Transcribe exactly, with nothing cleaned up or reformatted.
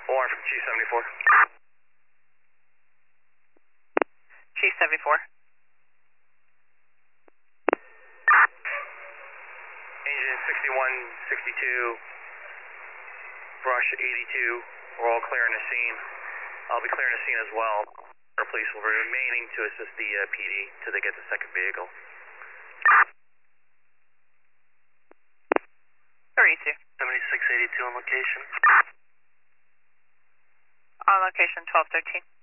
Warren from Chief seventy-four. Chief seventy-four. Engine sixty-one, sixty-two, brush eighty-two, we're all clearing the scene. I'll be clearing the scene as well. Our police will be remaining to assist the uh, P D till they get the second vehicle. thirty-two. seventy-six eighty-two on location. On location twelve thirteen.